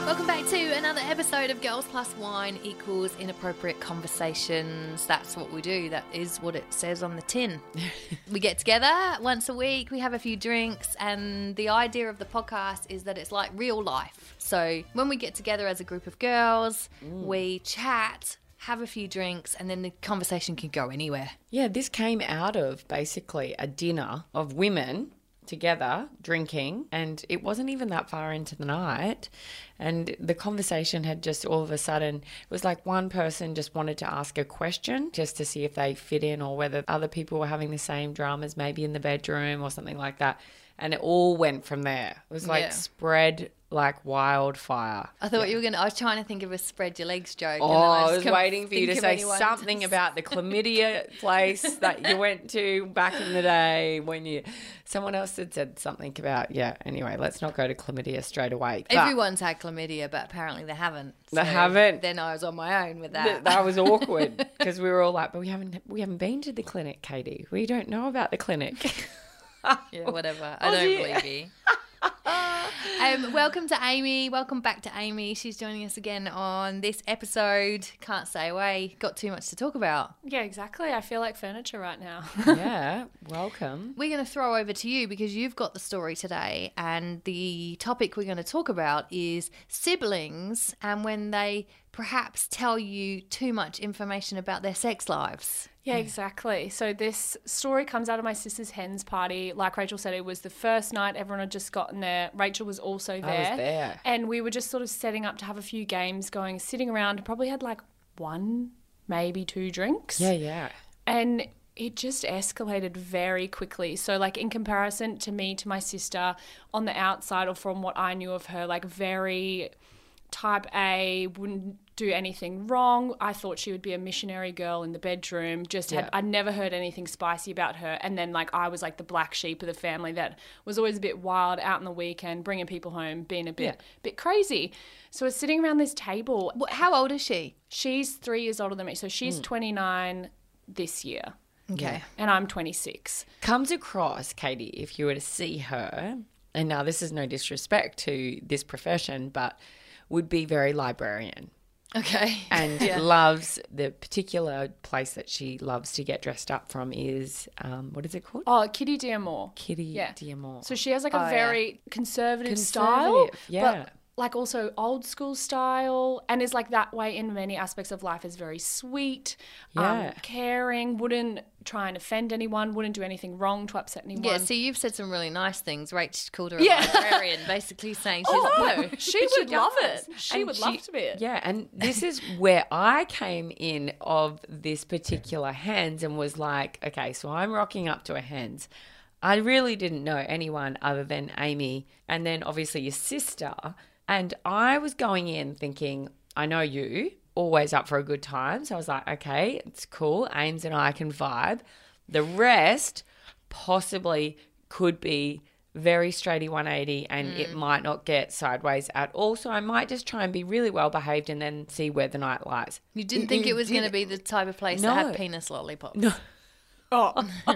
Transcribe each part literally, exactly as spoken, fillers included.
Welcome back to another episode of Girls Plus Wine equals Inappropriate Conversations. That's what we do. That is what it says on the tin. We get together once a week, we have a few drinks, and the idea of the podcast is that it's like real life. So when we get together as a group of girls, mm. we chat, have a few drinks, and then the conversation can go anywhere. Yeah, this came out of basically a dinner of women together drinking, and it wasn't even that far into the night, and the conversation had just all of a sudden, it was like one person just wanted to ask a question just to see if they fit in or whether other people were having the same dramas maybe in the bedroom or something like that, and it all went from there. It was like Yeah. spread like wildfire. I thought Yeah. you were going to, I was trying to think of a spread your legs joke. Oh, and then I, just was couldn't waiting for you to think of say anyone something to- about the chlamydia place that you went to back in the day when you, someone else had said something about, yeah, anyway, let's not go to chlamydia straight away. But Everyone's had chlamydia, but apparently they haven't. They haven't. Then I was on my own with that. th- that was awkward because we were all like, but we haven't, we haven't been to the clinic, Katie. We don't know about the clinic. Yeah, whatever. I Was don't he- believe you. um, welcome to Amy. Welcome back to Amy. She's joining us again on this episode. Can't stay away. Got too much to talk about. Yeah, exactly. I feel like furniture right now. Yeah, welcome. We're going to throw over to you because you've got the story today, and the topic we're going to talk about is siblings and when they perhaps tell you too much information about their sex lives. Yeah, exactly. So this story comes out of my sister's hens party. Like Rachel said, it was the first night. Everyone had just gotten there. Rachel was also there. I was there. And we were just sort of setting up to have a few games going, sitting around. Probably had like one, maybe two drinks. Yeah, yeah. And it just escalated very quickly. So like in comparison to me, to my sister, on the outside or from what I knew of her, like very type A, wouldn't do anything wrong. I thought she would be a missionary girl in the bedroom. Just had, Yeah. I'd never heard anything spicy about her. And then like I was like the black sheep of the family that was always a bit wild out on the weekend, bringing people home, being a bit, Yeah. bit crazy. So we're sitting around this table. Wh- How old is she? She's three years older than me. So she's twenty-nine this year. Okay. And I'm twenty-six. Comes across, Katie, if you were to see her, and now this is no disrespect to this profession, but would be very librarian. Okay. And Yeah. loves the particular place that she loves to get dressed up from is, um, what is it called? Oh, Kitty D'Amour. Kitty Yeah. D'Amour. So she has like a Oh, yeah. very conservative, style, Conservative, yeah. but like also old school style, and is like that way in many aspects of life. Is very sweet, Yeah. um, caring, wouldn't try and offend anyone, wouldn't do anything wrong to upset anyone. Yeah, so you've said some really nice things. Rach called her a Yeah. librarian, basically saying she's Oh, no. she but would love does. it. She And would she- love to be it. Yeah, and this is where I came in of this particular Hens and was like, okay, so I'm rocking up to a Hens. I really didn't know anyone other than Amy and then obviously your sister. And I was going in thinking, I know you, always up for a good time. So I was like, okay, it's cool. Ames and I can vibe. The rest possibly could be very straighty one eighty and it might not get sideways at all. So I might just try and be really well behaved and then see where the night lies. You didn't think You it was going to didn't- be the type of place No. that had penis lollipops? No. Oh,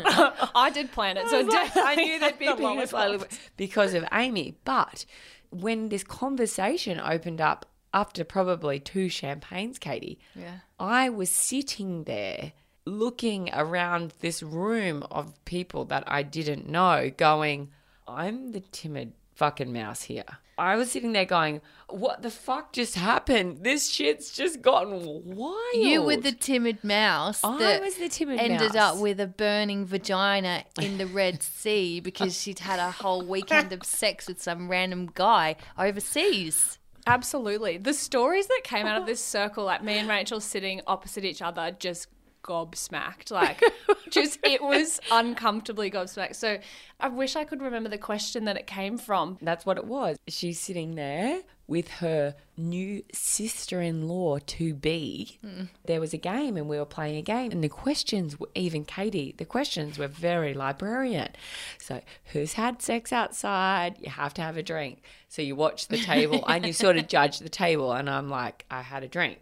I did plan it. So I, was like, I knew there'd be The penis lollipop. because of Amy. But when this conversation opened up after probably two champagnes, Katie, Yeah. I was sitting there looking around this room of people that I didn't know going, I'm the timid fucking mouse here. I was sitting there going, what the fuck just happened? This shit's just gotten wild. You were the timid mouse I that was the timid ended mouse. up with a burning vagina in the Red Sea because she'd had a whole weekend of sex with some random guy overseas. Absolutely. The stories that came out of this circle, like me and Rachel sitting opposite each other, just gobsmacked. Like, just, it was uncomfortably gobsmacked. So I wish I could remember the question that it came from. That's what it was. She's sitting there with her new sister-in-law to be. Mm. There was a game and we were playing a game and the questions were, even Katie, the questions were very librarian. So who's had sex outside? You have to have a drink. So you watch the table and you sort of judge the table and I'm like, I had a drink.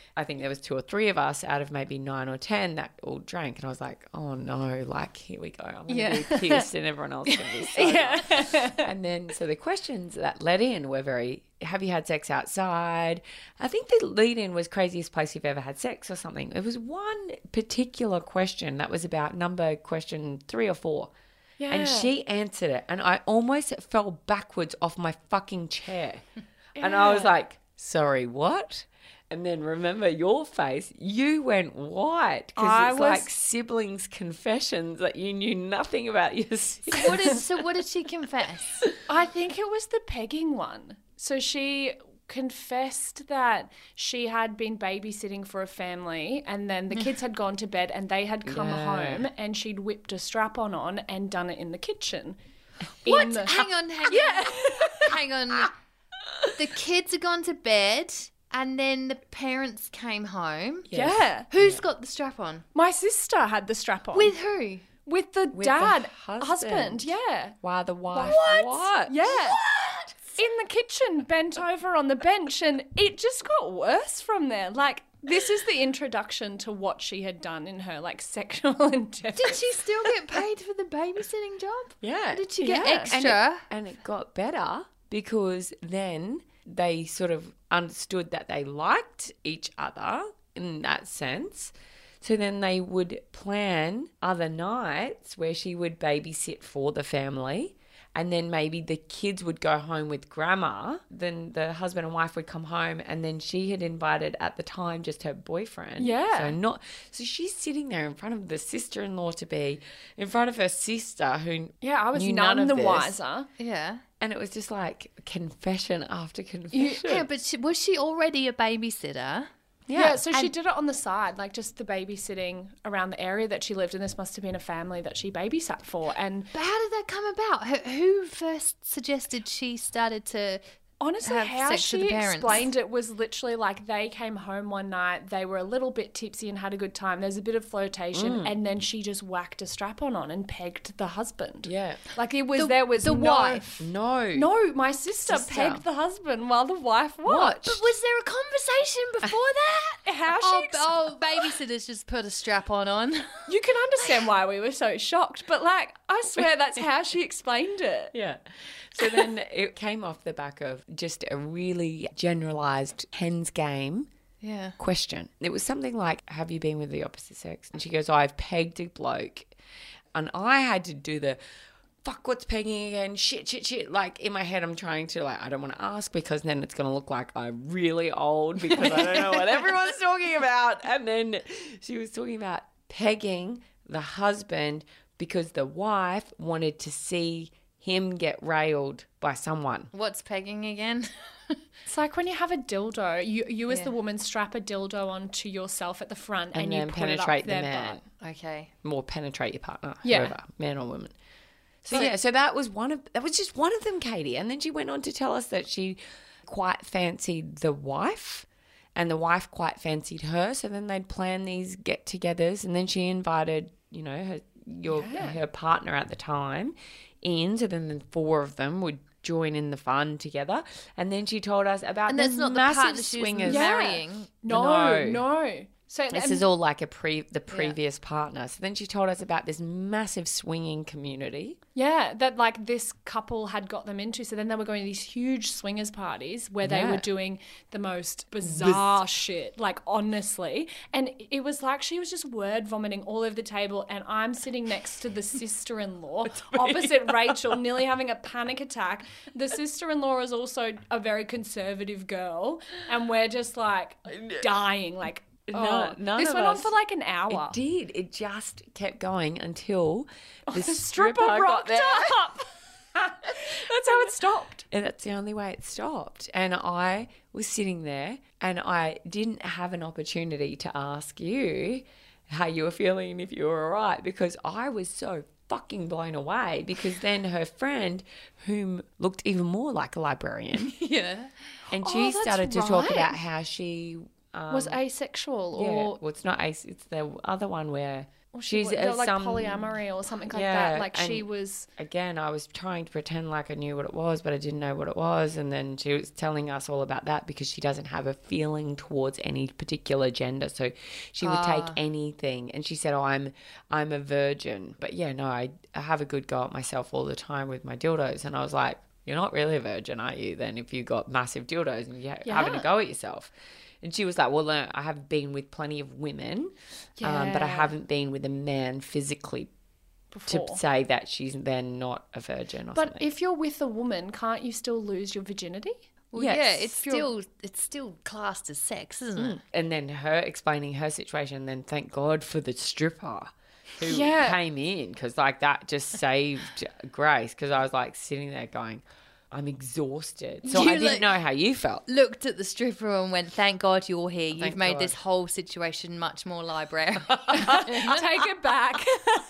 I think there was two or three of us out of maybe nine or ten that all drank. And I was like, oh no, like, here we go. I'm going to Yeah. be pissed and everyone else is going to be sober. Yeah. And then, so the questions that led in were very, have you had sex outside? I think the lead in was craziest place you've ever had sex or something. It was one particular question that was about number question three or four. Yeah. And she answered it. And I almost fell backwards off my fucking chair. And I was Yeah. like, sorry, what? And then remember your face, you went white because I it's was- like siblings' confessions that you knew nothing about your sister. What is, so what did she confess? I think it was the pegging one. So she confessed that she had been babysitting for a family and then the kids had gone to bed and they had come Yeah. home and she'd whipped a strap-on on and done it in the kitchen. What? In the- Hang on, hang Yeah. on. Hang on. The kids had gone to bed and then the parents came home. Yeah. Who's got the strap on? My sister had the strap on. With who? With the With dad. the husband. husband. Yeah. Why the wife? What? What? Yeah. In the kitchen, bent over on the bench, and it just got worse from there. Like, this is the introduction to what she had done in her, like, sexual endeavors. Did she still get paid for the babysitting job? Yeah. Or did she get Yeah. extra? And it got better because then they sort of understood that they liked each other in that sense. So then they would plan other nights where she would babysit for the family. And then maybe the kids would go home with grandma. Then the husband and wife would come home, and then she had invited at the time just her boyfriend. Yeah. So not. So she's sitting there in front of the sister-in-law to be, in front of her sister who Yeah, I was knew none, none of the this. wiser. Yeah. And it was just like confession after confession. Yeah, but she, was she already a babysitter? Yeah, so she And- did it on the side, like just the babysitting around the area that she lived in. This must have been a family that she babysat for. And But how did that come about? Who, who first suggested she started to honestly, have how sex she with the parents? explained it was literally like they came home one night, they were a little bit tipsy and had a good time. There's a bit of flirtation, and then she just whacked a strap-on on and pegged the husband. Yeah. Like it was, The- there was the no, wife? No. No, my sister, Sister. pegged the husband while the wife watched. But was there a conversation before that? How she oh, ex- oh, babysitters just put a strap on on. You can understand why we were so shocked, but like, I swear that's how she explained it. Yeah. So then it came off the back of just a really generalized hens game Yeah. question. It was something like, have you been with the opposite sex? And she goes, oh, I've pegged a bloke. And I had to do the, fuck, what's pegging again? Shit, shit, shit. Like in my head, I'm trying to like, I don't want to ask because then it's going to look like I'm really old because I don't know what everyone's talking about. And then she was talking about pegging the husband because the wife wanted to see him get railed by someone. What's pegging again? It's like when you have a dildo, you you as Yeah. the woman strap a dildo onto yourself at the front and, And you then put penetrate it the up their man. butt. Okay. More penetrate your partner, Yeah. whoever, man or woman. So, So- yeah, so that was one of that was just one of them, Katie. And then she went on to tell us that she quite fancied the wife, and the wife quite fancied her. So then they'd plan these get-togethers, and then she invited, you know, her your her partner at the time in. So then the four of them would join in the fun together. And then she told us about And the that's not the massive partner she was swingers. Yeah. marrying. No, No. no. So This and- is all like a pre the previous partner. So then she told us about this massive swinging community. yeah, that like this couple had got them into. So then they were going to these huge swingers parties where they Yeah. were doing the most bizarre shit, like honestly. And it was like she was just word vomiting all over the table, and I'm sitting next to the sister-in-law opposite Rachel, nearly having a panic attack. The sister-in-law is also a very conservative girl, and we're just like dying, like. No- Oh, none this of went on us- for like an hour. It did. It just kept going until the, The stripper, stripper got rocked there. up. That's how it stopped. And that's the only way it stopped. And I was sitting there and I didn't have an opportunity to ask you how you were feeling and if you were all right because I was so fucking blown away because then her friend, whom looked even more like a librarian, Yeah. Oh, and she that's started to talk right. about how she... Um, Was asexual yeah, or well, it's not ace. It's the other one where Or she She's, was, uh, like some- polyamory or something like Yeah, that. Like she and- was. Again, I was trying to pretend like I knew what it was, but I didn't know what it was. And then she was telling us all about that because she doesn't have a feeling towards any particular gender. So she would take anything. And she said, oh, I'm I'm a virgin. But yeah, no, I, I have a good go at myself all the time with my dildos. And I was like, you're not really a virgin, are you? Then if you got massive dildos and you're Yeah. having a go at yourself. And she was like, well, no, I have been with plenty of women, um, but I Yeah. haven't been with a man physically Before. to say that she's then not a virgin or But something. if you're with a woman, can't you still lose your virginity? Well, Yes. yeah, it's If you're- still it's still classed as sex, isn't it? And then her explaining her situation, and then thank God for the stripper who Yeah. came in, because like that just saved Grace, because I was like sitting there going, I'm exhausted. So You I didn't like- know how you felt. Looked at the stripper and went, "Thank God you're here. You've Thank made God." this whole situation much more library." Take it back.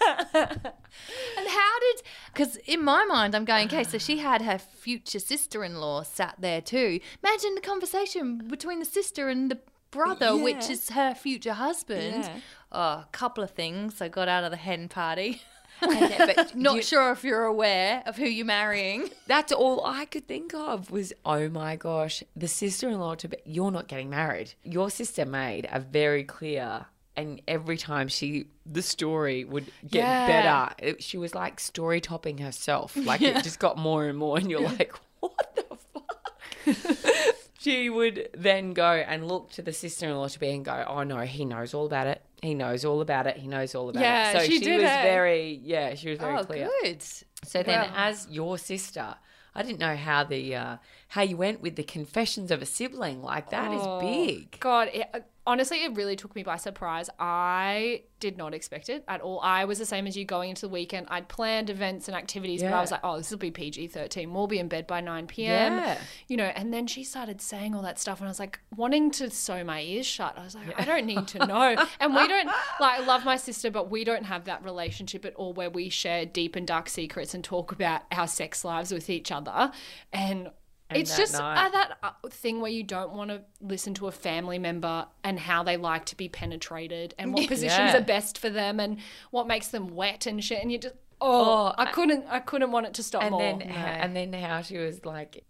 And how did? Because in my mind, I'm going, okay, so she had her future sister-in-law sat there too. Imagine the conversation between the sister and the brother, which Yeah. is her future husband. Yeah. Oh, a couple of things. I got out of the hen party. Yeah, but Not you- sure if you're aware of who you're marrying. That's all I could think of was, oh my gosh, the sister-in-law to be, you're not getting married. Your sister made a very clear, and every time she, the story would get Yeah. better. It, she was like story topping herself. Like it just got more and more, and you're like, what the fuck? She would then go and look to the sister-in-law to be and go, oh no, he knows all about it. He knows all about it. He knows all about Yeah, it. So she she, did was it. very, yeah, she was very Oh, clear. good. So then, Wow. as your sister, I didn't know how the uh, how you went with the confessions of a sibling. Like that is Oh, big. God, it, honestly, it really took me by surprise. I did not expect it at all. I was the same as you going into the weekend. I'd planned events and activities, but I Yeah. was like, oh, this will be P G thirteen. We'll be in bed by nine p.m. Yeah. You know, and then she started saying all that stuff, and I was like, wanting to sew my ears shut. I was like, I don't need to know. And we don't, like, I love my sister, but we don't have that relationship at all where we share deep and dark secrets and talk about our sex lives with each other. And it's that just night. uh, that uh, thing where you don't want to listen to a family member and how they like to be penetrated and what positions Yeah. are best for them and what makes them wet and shit. And you just, oh, Oh, I couldn't, I couldn't want it to stop And more. then, and then how she was like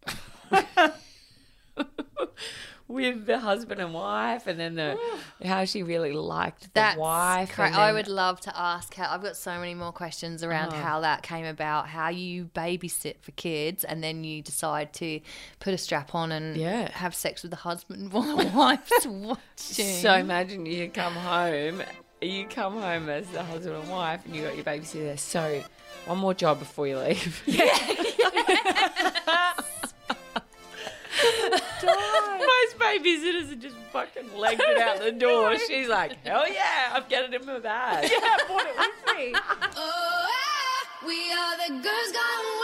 with the husband and wife, and then the how she really liked the That's wife. correct. and I then- would love to ask how. I've got so many more questions around how that came about, how you babysit for kids, and then you decide to put a strap on and Yeah. have sex with the husband while the wife's watching. So imagine you come home, you come home as the husband and wife, and you got your babysitter there. So one more job before you leave. Most babysitters are just fucking legged it out the door. She's like, hell yeah, I've got it in my bag. I bought it with me. Oh, we are the girls gone